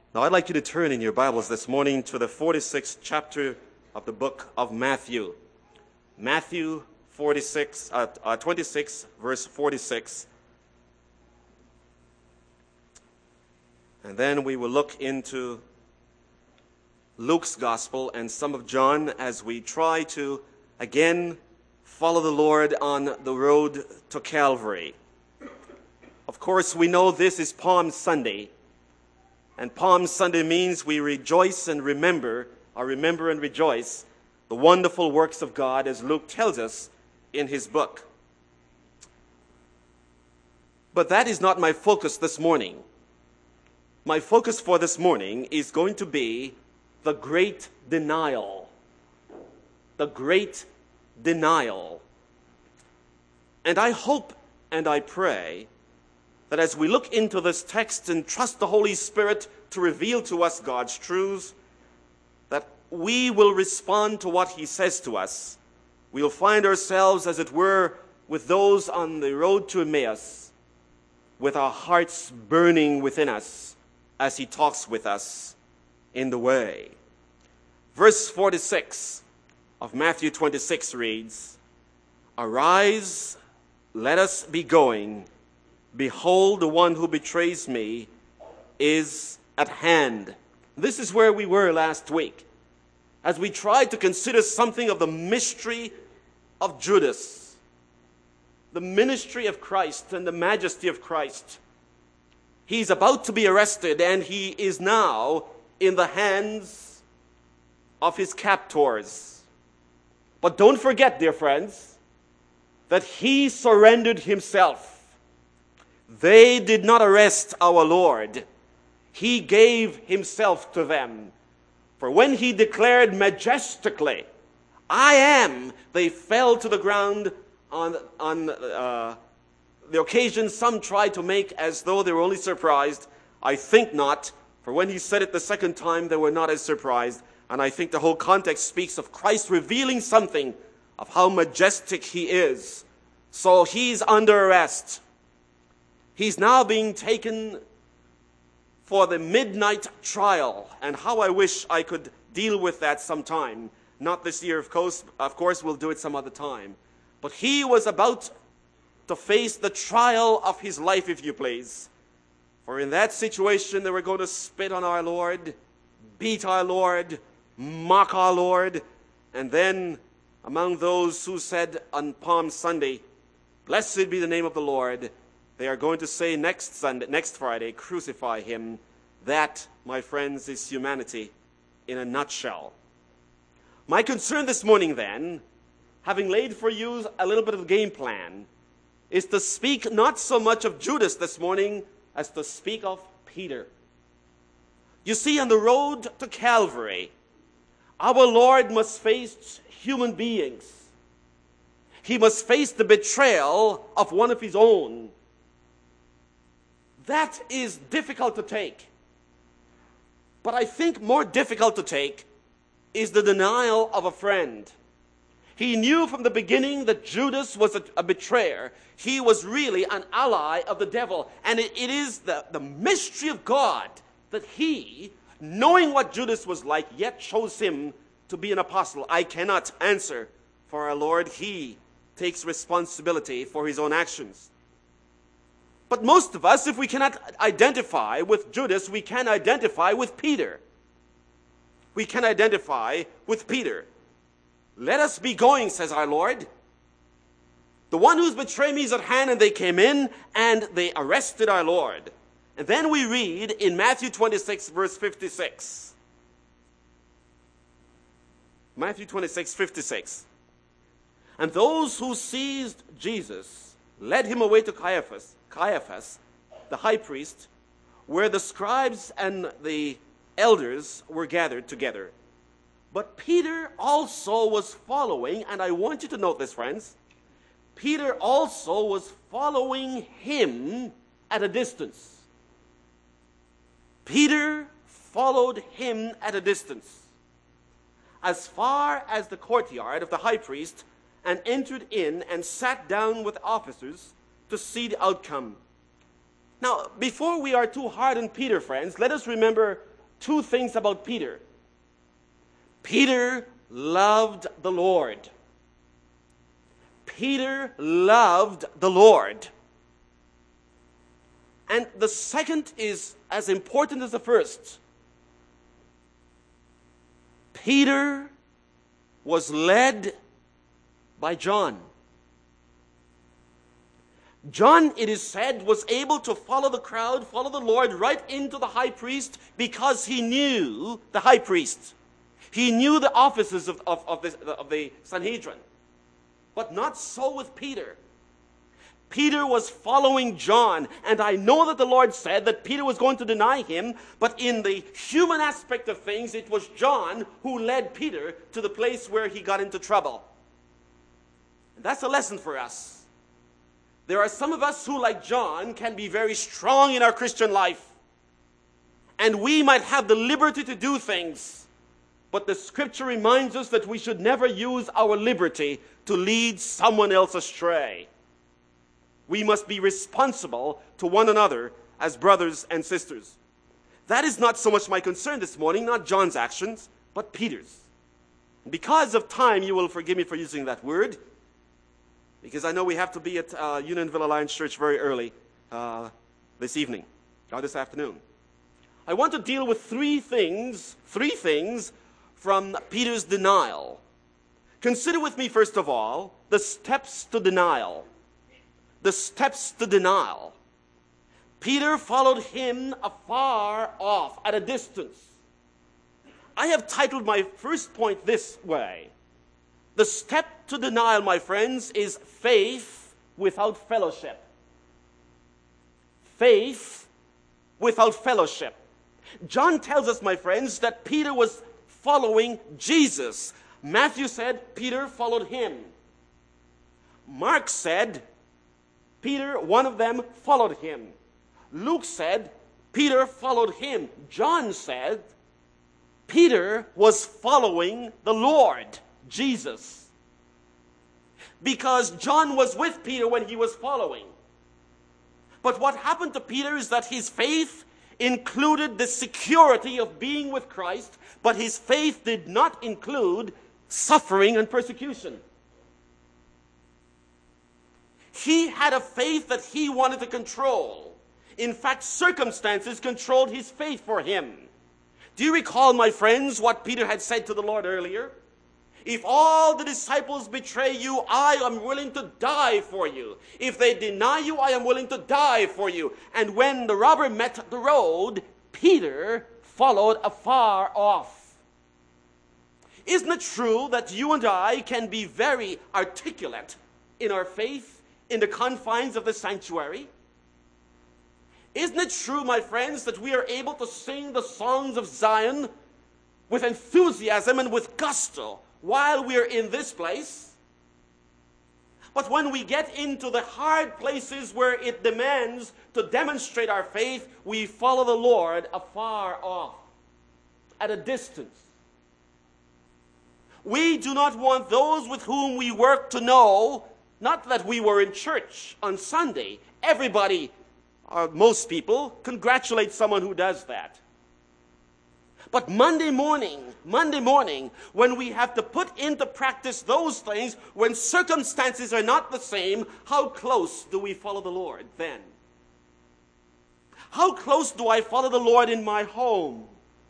Now, I'd like you to turn in your Bibles this morning to the 46th chapter of the book of Matthew. Matthew 26, verse 46. And then we will look into Luke's gospel and some of John as we try to, again, follow the Lord on the road to Calvary. Of course, we know this is Palm Sunday. And Palm Sunday means we rejoice and remember and rejoice the wonderful works of God, as Luke tells us in his book. But that is not my focus this morning. My focus for this morning is going to be the great denial. The great denial. And I hope and I pray that as we look into this text and trust the Holy Spirit to reveal to us God's truths, that we will respond to what he says to us. We'll find ourselves, as it were, with those on the road to Emmaus, with our hearts burning within us as he talks with us in the way. Verse 46 of Matthew 26 reads, "Arise, let us be going. Behold, the one who betrays me is at hand." This is where we were last week, as we tried to consider something of the mystery of Judas, the ministry of Christ and the majesty of Christ. He's about to be arrested, and he is now in the hands of his captors. But don't forget, dear friends, that he surrendered himself. They did not arrest our Lord. He gave himself to them. For when he declared majestically, "I am," they fell to the ground on the occasion some tried to make as though they were only surprised. I think not. For when he said it the second time, they were not as surprised. And I think the whole context speaks of Christ revealing something of how majestic he is. So he's under arrest. He's now being taken for the midnight trial. And how I wish I could deal with that sometime. Not this year, of course, we'll do it some other time. But he was about to face the trial of his life, if you please. For in that situation, they were going to spit on our Lord, beat our Lord, mock our Lord. And then among those who said on Palm Sunday, "Blessed be the name of the Lord," they are going to say next Friday, "Crucify him." That, my friends, is humanity in a nutshell. My concern this morning then, having laid for you a little bit of a game plan, is to speak not so much of Judas this morning as to speak of Peter. You see, on the road to Calvary, our Lord must face human beings. He must face the betrayal of one of his own. That is difficult to take. But I think more difficult to take is the denial of a friend. He knew from the beginning that Judas was a betrayer. He was really an ally of the devil. And it is the mystery of God that he, knowing what Judas was like, yet chose him to be an apostle. I cannot answer for our Lord. He takes responsibility for his own actions. But most of us, if we cannot identify with Judas, we can identify with Peter. We can identify with Peter. "Let us be going," says our Lord. "The one who's betrayed me is at hand," and they came in and they arrested our Lord. And then we read in Matthew 26, verse 56. Matthew 26, 56. "And those who seized Jesus led him away to Caiaphas, the high priest, where the scribes and the elders were gathered together. But Peter also was following," and I want you to note this, friends. Peter also was following him at a distance. Peter followed him at a distance, as far as the courtyard of the high priest, and entered in and sat down with officers to see the outcome. Now, before we are too hard on Peter, friends, let us remember two things about Peter. Peter loved the Lord. Peter loved the Lord. And the second is as important as the first. Peter was led by John. John, it is said, was able to follow the crowd, follow the Lord right into the high priest because he knew the high priest. He knew the offices of the Sanhedrin. But not so with Peter. Peter was following John, and I know that the Lord said that Peter was going to deny him, but in the human aspect of things, it was John who led Peter to the place where he got into trouble. And that's a lesson for us. There are some of us who, like John, can be very strong in our Christian life. And we might have the liberty to do things. But the Scripture reminds us that we should never use our liberty to lead someone else astray. We must be responsible to one another as brothers and sisters. That is not so much my concern this morning, not John's actions, but Peter's. Because of time, you will forgive me for using that word, because I know we have to be at Unionville Alliance Church very early this evening, or this afternoon. I want to deal with three things from Peter's denial. Consider with me, first of all, the steps to denial. The steps to denial. Peter followed him afar off, at a distance. I have titled my first point this way. The step to denial, my friends, is faith without fellowship. Faith without fellowship. John tells us, my friends, that Peter was following Jesus. Matthew said Peter followed him. Mark said Peter, one of them, followed him. Luke said Peter followed him. John said Peter was following the Lord Jesus. Because John was with Peter when he was following. But what happened to Peter is that his faith included the security of being with Christ, but his faith did not include suffering and persecution. He had a faith that he wanted to control. In fact, circumstances controlled his faith for him. Do you recall, my friends, what Peter had said to the Lord earlier? If all the disciples betray you, I am willing to die for you. If they deny you, I am willing to die for you. And when the robber met the road, Peter followed afar off. Isn't it true that you and I can be very articulate in our faith in the confines of the sanctuary? Isn't it true, my friends, that we are able to sing the songs of Zion with enthusiasm and with gusto while we are in this place? But when we get into the hard places where it demands to demonstrate our faith, we follow the Lord afar off, at a distance. We do not want those with whom we work to know, not that we were in church on Sunday. Everybody, or most people, congratulate someone who does that. But Monday morning, when we have to put into practice those things, when circumstances are not the same, how close do we follow the Lord then? How close do I follow the Lord in my home?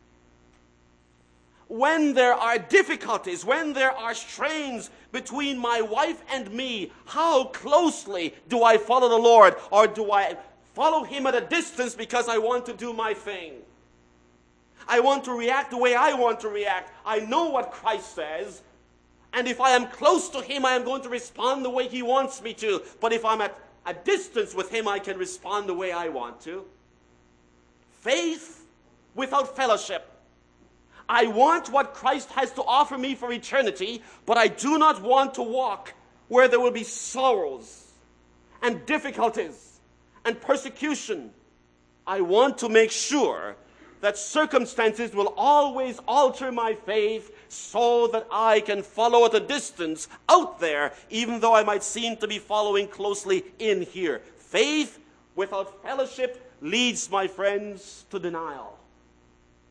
When there are difficulties, when there are strains between my wife and me, how closely do I follow the Lord? Or do I follow Him at a distance because I want to do my thing? I want to react the way I want to react. I know what Christ says. And if I am close to Him, I am going to respond the way He wants me to. But if I'm at a distance with Him, I can respond the way I want to. Faith without fellowship. I want what Christ has to offer me for eternity, but I do not want to walk where there will be sorrows and difficulties and persecution. I want to make sure that circumstances will always alter my faith so that I can follow at a distance out there, even though I might seem to be following closely in here. Faith without fellowship leads, my friends, to denial.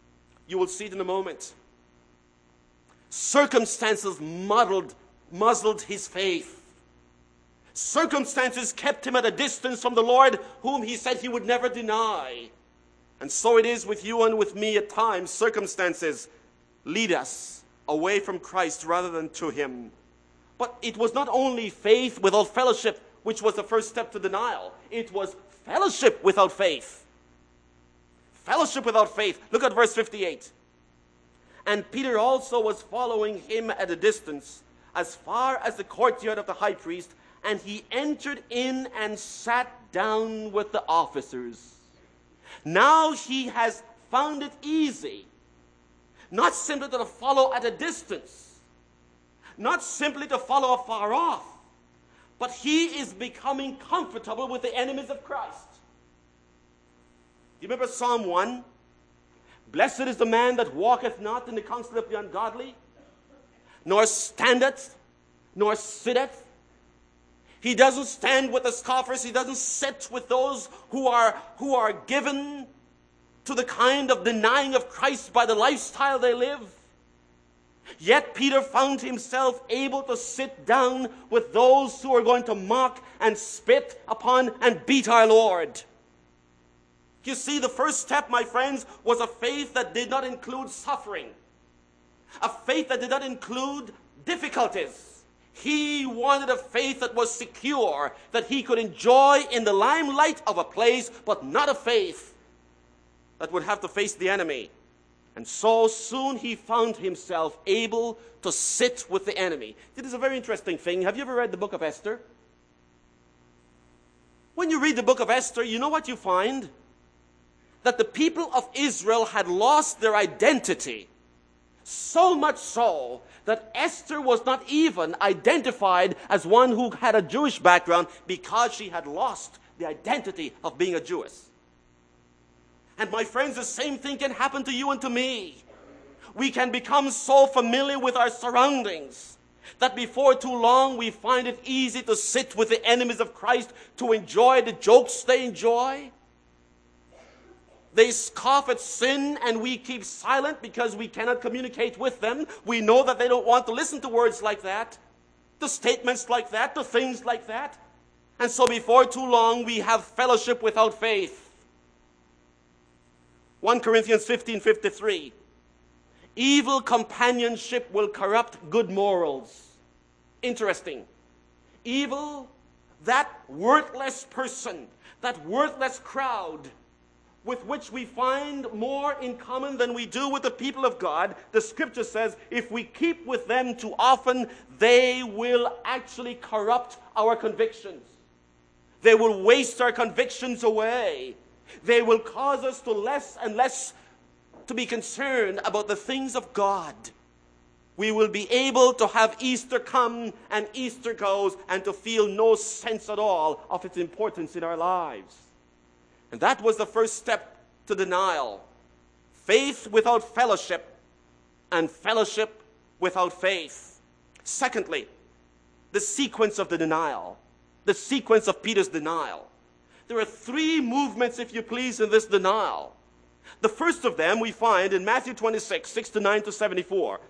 You will see it in a moment. Circumstances muzzled his faith. Circumstances kept him at a distance from the Lord, whom he said he would never deny. And so it is with you and with me at times. Circumstances lead us away from Christ rather than to him. But it was not only faith without fellowship, which was the first step to denial. It was fellowship without faith. Fellowship without faith. Look at verse 58. And Peter also was following him at a distance, as far as the courtyard of the high priest, and he entered in and sat down with the officers. Now he has found it easy, not simply to follow at a distance, not simply to follow afar off, but he is becoming comfortable with the enemies of Christ. You remember Psalm 1? Blessed is the man that walketh not in the counsel of the ungodly, nor standeth, nor sitteth. He doesn't stand with the scoffers. He doesn't sit with those who are given to the kind of denying of Christ by the lifestyle they live. Yet Peter found himself able to sit down with those who are going to mock and spit upon and beat our Lord. You see, the first step, my friends, was a faith that did not include suffering. A faith that did not include difficulties. He wanted a faith that was secure, that he could enjoy in the limelight of a place, but not a faith that would have to face the enemy. And so soon he found himself able to sit with the enemy. It is a very interesting thing. Have you ever read the book of Esther? When you read the book of Esther, you know what you find? That the people of Israel had lost their identity. So much so that Esther was not even identified as one who had a Jewish background because she had lost the identity of being a Jewess. And my friends, the same thing can happen to you and to me. We can become so familiar with our surroundings that before too long we find it easy to sit with the enemies of Christ, to enjoy the jokes they enjoy. They scoff at sin and we keep silent because we cannot communicate with them. We know that they don't want to listen to words like that, to statements like that, to things like that. And so before too long we have fellowship without faith. 1 Corinthians 15:53. Evil companionship will corrupt good morals. Interesting. Evil, that worthless person, that worthless crowd, with which we find more in common than we do with the people of God, the scripture says if we keep with them too often, they will actually corrupt our convictions. They will waste our convictions away. They will cause us to less and less to be concerned about the things of God. We will be able to have Easter come and Easter goes and to feel no sense at all of its importance in our lives. And that was the first step to denial. Faith without fellowship and fellowship without faith. Secondly, the sequence of the denial. The sequence of Peter's denial. There are three movements, if you please, in this denial. The first of them we find in Matthew 26, 69 to 74.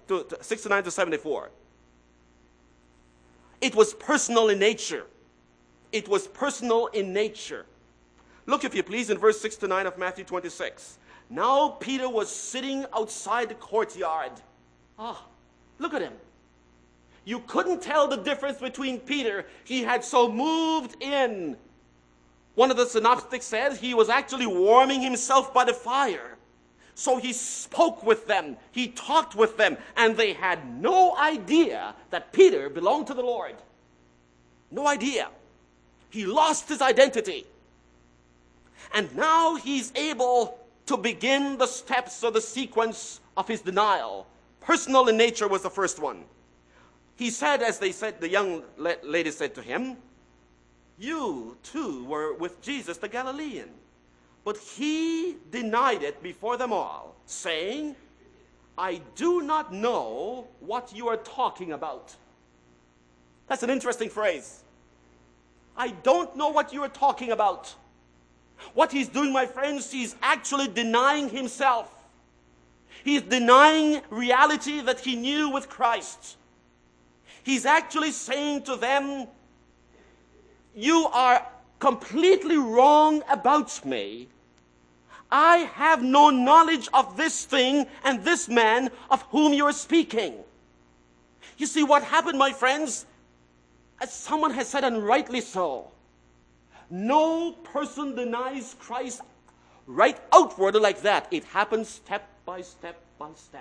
It was personal in nature. It was personal in nature. Look, if you please, in verse 6 to 9 of Matthew 26. Now Peter was sitting outside the courtyard. Look at him. You couldn't tell the difference between Peter. He had so moved in. One of the synoptics says he was actually warming himself by the fire. So he spoke with them. He talked with them. And they had no idea that Peter belonged to the Lord. No idea. He lost his identity. And now he's able to begin the steps of the sequence of his denial. Personal in nature was the first one. He said, as they said, the young lady said to him, "You too were with Jesus the Galilean." But he denied it before them all, saying, "I do not know what you are talking about." That's an interesting phrase. I don't know what you are talking about. What he's doing, my friends, he's actually denying himself. He's denying reality that he knew with Christ. He's actually saying to them, you are completely wrong about me. I have no knowledge of this thing and this man of whom you are speaking. You see what happened, my friends? As someone has said, and rightly so, no person denies Christ right outward like that. It happens step by step by step,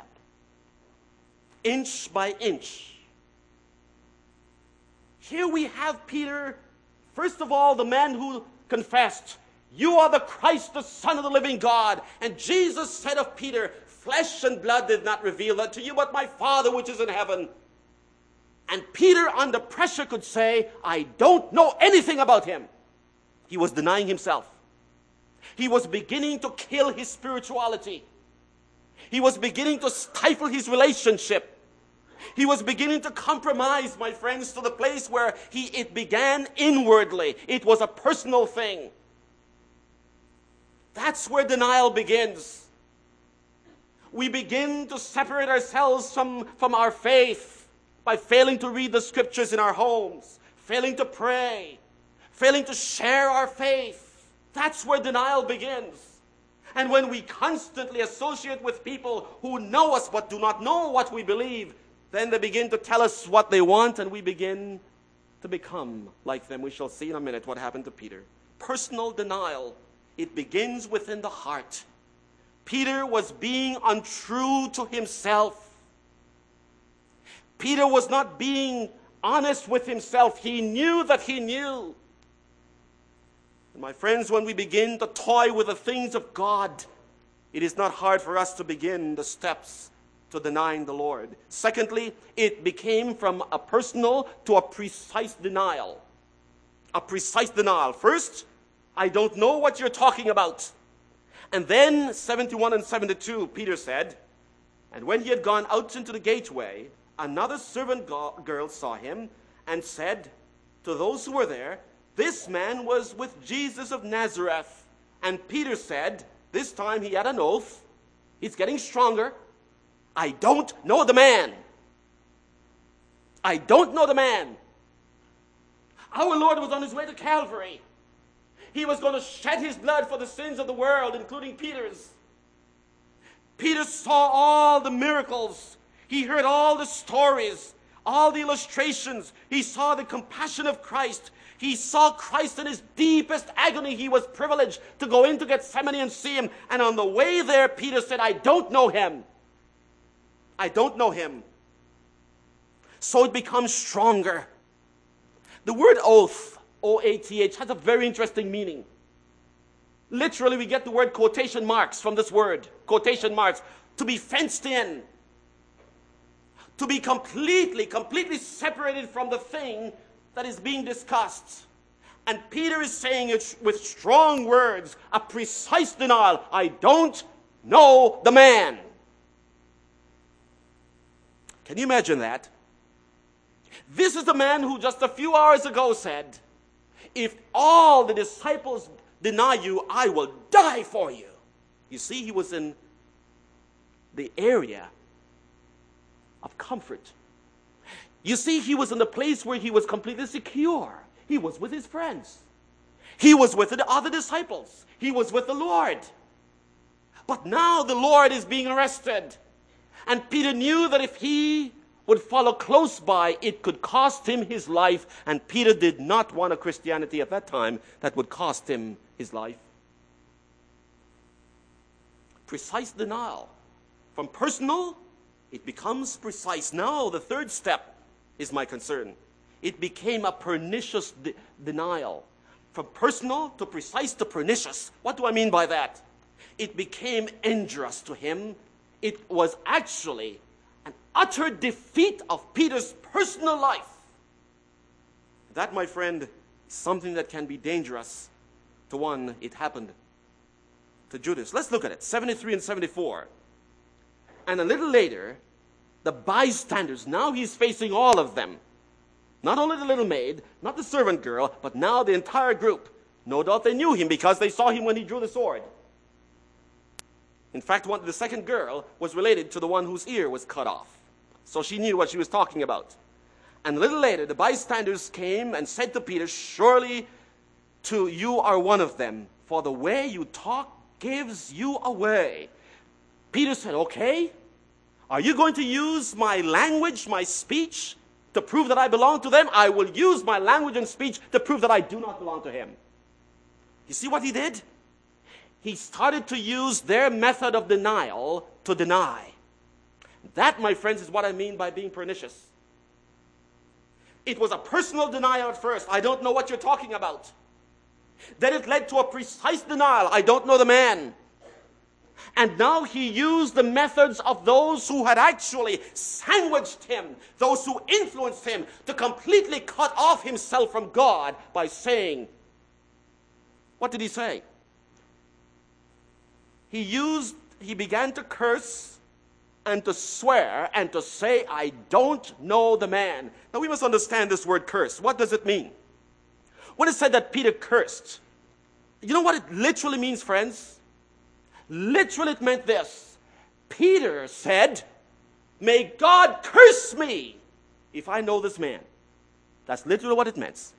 inch by inch. Here we have Peter, first of all, the man who confessed, you are the Christ, the Son of the living God. And Jesus said of Peter, flesh and blood did not reveal that to you, but my Father which is in heaven. And Peter, under pressure, could say, I don't know anything about him. He was denying himself. He was beginning to kill his spirituality. He was beginning to stifle his relationship. He was beginning to compromise, my friends, to the place where it began inwardly. It was a personal thing. That's where denial begins. We begin to separate ourselves from our faith by failing to read the scriptures in our homes, failing to pray, failing to share our faith. That's where denial begins. And when we constantly associate with people who know us but do not know what we believe, then they begin to tell us what they want, and we begin to become like them. We shall see in a minute what happened to Peter. Personal denial, it begins within the heart. Peter was being untrue to himself. Peter was not being honest with himself. He knew that he knew. And my friends, when we begin to toy with the things of God, it is not hard for us to begin the steps to denying the Lord. Secondly, it became from a personal to a precise denial. A precise denial. First, I don't know what you're talking about. And then, 71 and 72, Peter said, and when he had gone out into the gateway, another servant girl saw him and said to those who were there, this man was with Jesus of Nazareth. And Peter said, this time he had an oath. He's getting stronger. I don't know the man. I don't know the man. Our Lord was on his way to Calvary. He was going to shed his blood for the sins of the world, including Peter's. Peter saw all the miracles. He heard all the stories, all the illustrations. He saw the compassion of Christ. He saw Christ in his deepest agony. He was privileged to go into Gethsemane and see him. And on the way there, Peter said, I don't know him. I don't know him. So it becomes stronger. The word oath, O-A-T-H, has a very interesting meaning. Literally, we get the word quotation marks from this word. Quotation marks. To be fenced in. To be completely separated from the thing that is being discussed. And Peter is saying it with strong words, a precise denial. I don't know the man. Can you imagine that? This is the man who just a few hours ago said, if all the disciples deny you, I will die for you. You see, he was in the area of comfort. You see, he was in the place where he was completely secure. He was with his friends. He was with the other disciples. He was with the Lord. But now the Lord is being arrested. And Peter knew that if he would follow close by, it could cost him his life. And Peter did not want a Christianity at that time that would cost him his life. Precise denial. From personal, it becomes precise. Now, the third step is my concern. It became a pernicious denial. From personal to precise to pernicious. What do I mean by that? It became injurious to him. It was actually an utter defeat of Peter's personal life. That, my friend, is something that can be dangerous to one. It happened to Judas. Let's look at it. 73 and 74. And a little later, the bystanders, now he's facing all of them. Not only the little maid, not the servant girl, but now the entire group. No doubt they knew him because they saw him when he drew the sword. In fact, the second girl was related to the one whose ear was cut off. So she knew what she was talking about. And a little later, the bystanders came and said to Peter, "Surely you are one of them, for the way you talk gives you away." Peter said, "Okay, are you going to use my language, my speech, to prove that I belong to them? I will use my language and speech to prove that I do not belong to him." You see what he did? He started to use their method of denial to deny. That, my friends, is what I mean by being pernicious. It was a personal denial at first. "I don't know what you're talking about." Then it led to a precise denial. "I don't know the man." And now he used the methods of those who had actually sandwiched him, those who influenced him, to completely cut off himself from God by saying, what did he say? He began to curse and to swear and to say, "I don't know the man." Now we must understand this word curse. What does it mean? When it said that Peter cursed, you know what it literally means, friends? Literally it meant this. Peter said, "May God curse me if I know this man." That's literally what it meant.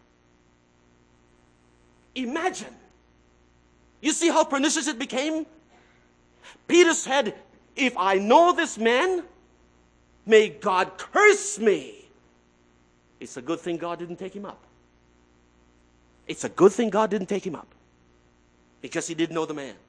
Imagine. You see how pernicious it became? Peter said, "If I know this man, may God curse me." It's a good thing God didn't take him up. It's a good thing God didn't take him up, because he didn't know the man.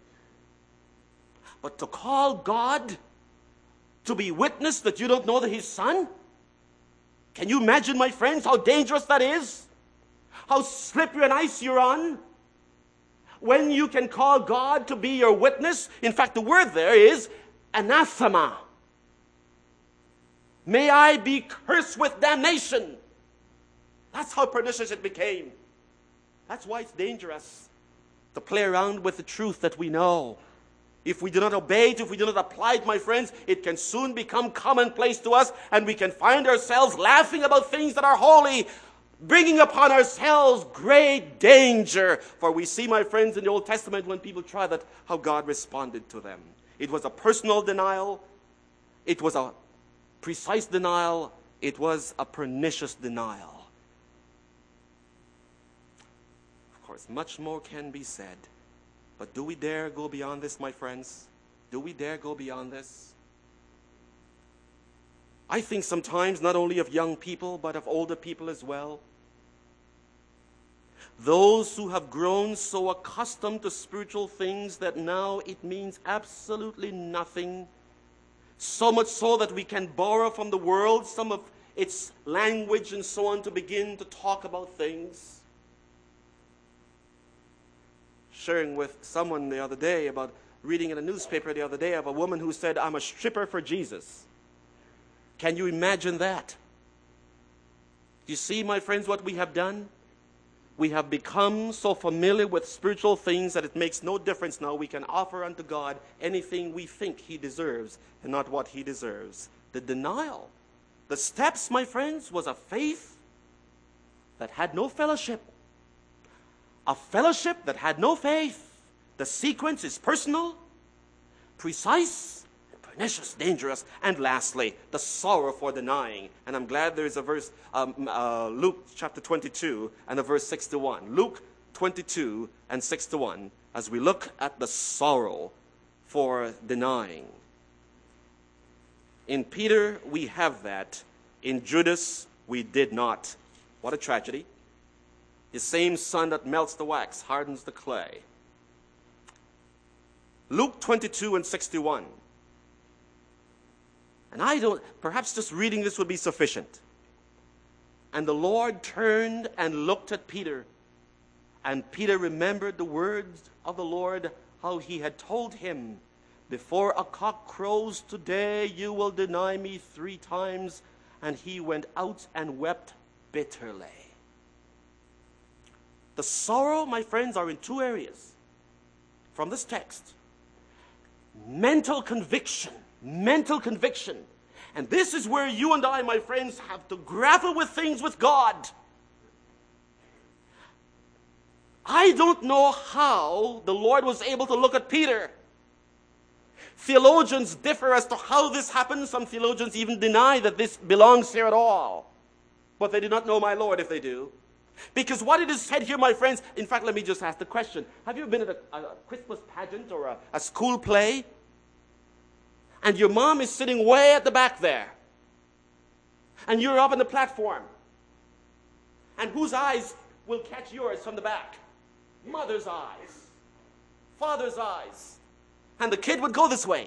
But to call God to be witness that you don't know his son? Can you imagine, my friends, how dangerous that is? How slippery and ice you're on? When you can call God to be your witness. In fact, the word there is anathema. May I be cursed with damnation. That's how pernicious it became. That's why it's dangerous to play around with the truth that we know. If we do not obey it, if we do not apply it, my friends, it can soon become commonplace to us, and we can find ourselves laughing about things that are holy, bringing upon ourselves great danger. For we see, my friends, in the Old Testament, when people try that, how God responded to them. It was a personal denial. It was a precise denial. It was a pernicious denial. Of course, much more can be said. But do we dare go beyond this, my friends? Do we dare go beyond this? I think sometimes not only of young people, but of older people as well. Those who have grown so accustomed to spiritual things that now it means absolutely nothing. So much so that we can borrow from the world some of its language and so on to begin to talk about things. Sharing with someone the other day about reading in a newspaper the other day of a woman who said, "I'm a stripper for Jesus." Can you imagine that? You see, my friends, what we have done? We have become so familiar with spiritual things that it makes no difference now. We can offer unto God anything we think he deserves and not what he deserves. The denial, the steps, my friends, was a faith that had no fellowship. A fellowship that had no faith. The sequence is personal, precise, pernicious, dangerous, and lastly, the sorrow for denying. And I'm glad there is a verse, Luke chapter 22 and a verse 61. Luke 22 and 61, as we look at the sorrow for denying. In Peter, we have that. In Judas, we did not. What a tragedy. The same sun that melts the wax hardens the clay. Luke 22 and 61. And perhaps just reading this would be sufficient. "And the Lord turned and looked at Peter. And Peter remembered the words of the Lord, how he had told him, 'Before a cock crows today, you will deny me 3 times.' And he went out and wept bitterly." The sorrow, my friends, are in 2 areas from this text. Mental conviction. Mental conviction. And this is where you and I, my friends, have to grapple with things with God. I don't know how the Lord was able to look at Peter Theologians differ as to how this happens. Some theologians even deny that this belongs here at all. But they do not know my Lord if they do. Because what it is said here, my friends, in fact, let me just ask the question. Have you been at a Christmas pageant or a school play? And your mom is sitting way at the back there. And you're up on the platform. And whose eyes will catch yours from the back? Mother's eyes. Father's eyes. And the kid would go this way.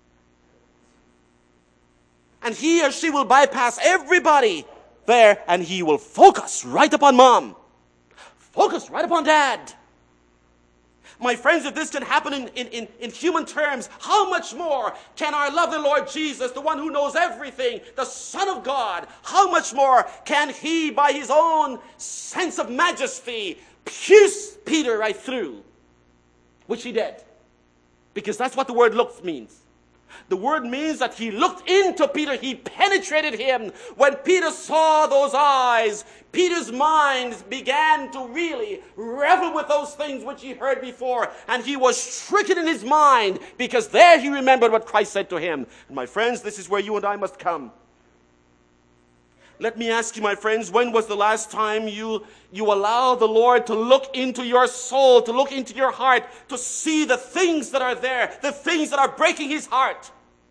And he or she will bypass everybody there, and he will focus right upon mom. Focus right upon dad. My friends, if this can happen in human terms, how much more can our lovely Lord Jesus, the one who knows everything, the Son of God, how much more can he, by his own sense of majesty, pierce Peter right through? Which he did. Because that's what the word look means. The word means that he looked into Peter. He penetrated him. When Peter saw those eyes, Peter's mind began to really revel with those things which he heard before. And he was stricken in his mind because there he remembered what Christ said to him. And my friends, this is where you and I must come. Let me ask you, my friends, when was the last time you allowed the Lord to look into your soul, to look into your heart, to see the things that are there, the things that are breaking his heart?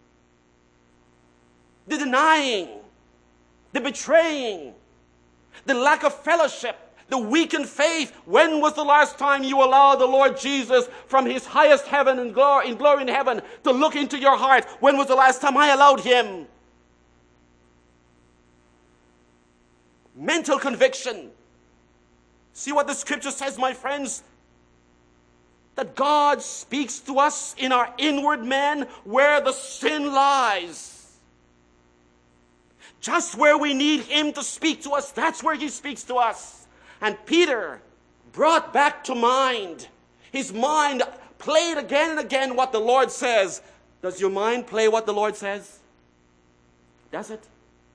The denying, the betraying, the lack of fellowship, the weakened faith. When was the last time you allowed the Lord Jesus from his highest heaven and glory in heaven to look into your heart? When was the last time I allowed him? Mental conviction. See what the scripture says, my friends? That God speaks to us in our inward man where the sin lies. Just where we need him to speak to us, that's where he speaks to us. And Peter brought back to mind. His mind played again and again what the Lord says. Does your mind play what the Lord says? Does it?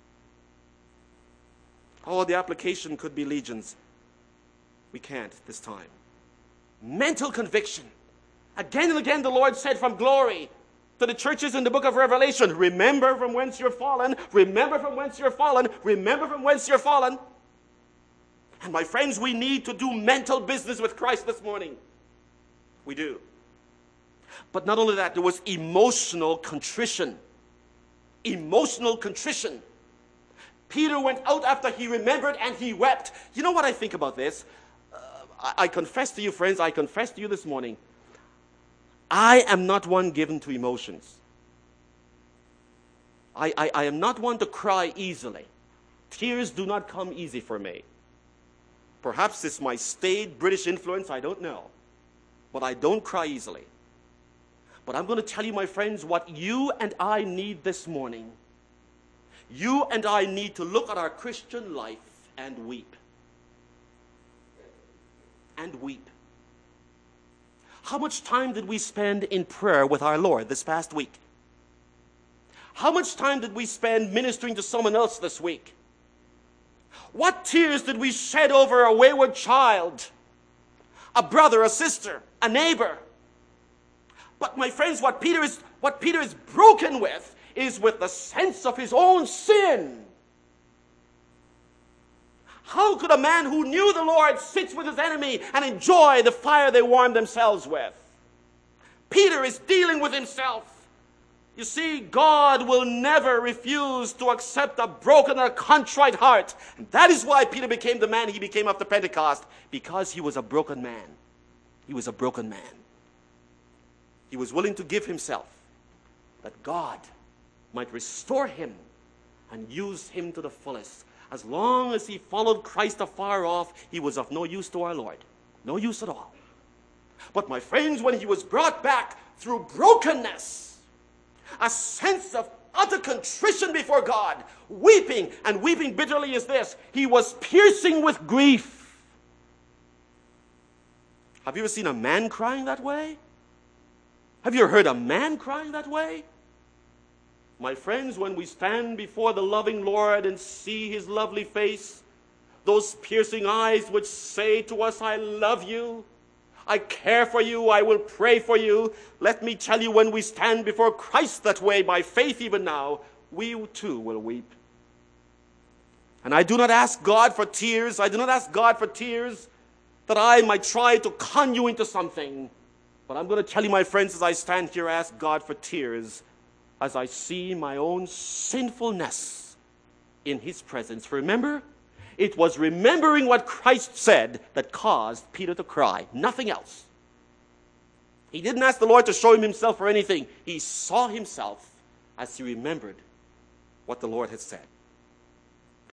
Oh, the application could be legions. We can't this time. Mental conviction. Again and again the Lord said from glory to the churches in the book of Revelation, remember from whence you're fallen, remember from whence you're fallen, remember from whence you're fallen. And my friends, we need to do mental business with Christ this morning. We do. But not only that, there was emotional contrition. Emotional contrition. Peter went out after he remembered and he wept. You know what I think about this? I confess to you, friends, I confess to you this morning, I am not one given to emotions. I am not one to cry easily. Tears do not come easy for me. Perhaps it's my staid British influence, I don't know. But I don't cry easily. But I'm going to tell you, my friends, what you and I need this morning. You and I need to look at our Christian life and weep. And weep. How much time did we spend in prayer with our Lord this past week? How much time did we spend ministering to someone else this week? What tears did we shed over a wayward child, a brother, a sister, a neighbor? But my friends, what Peter is broken with is with the sense of his own sin. How could a man who knew the Lord sit with his enemy and enjoy the fire they warmed themselves with? Peter is dealing with himself. You see, God will never refuse to accept a broken or contrite heart. And that is why Peter became the man he became after Pentecost, because he was a broken man. He was a broken man. He was willing to give himself that God might restore him and use him to the fullest. As long as he followed Christ afar off, he was of no use to our Lord. No use at all. But my friends, when he was brought back through brokenness, a sense of utter contrition before God, weeping, and weeping bitterly is this, he was piercing with grief. Have you ever seen a man crying that way? Have you ever heard a man crying that way? My friends, when we stand before the loving Lord and see his lovely face, those piercing eyes which say to us, I love you, I care for you. I will pray for you. Let me tell you, when we stand before Christ that way, by faith even now, we too will weep. And I do not ask God for tears. I do not ask God for tears that I might try to con you into something. But I'm going to tell you, my friends, as I stand here, I ask God for tears as I see my own sinfulness in his presence. Remember, it was remembering what Christ said that caused Peter to cry, nothing else. He didn't ask the Lord to show him himself or anything. He saw himself as he remembered what the Lord had said.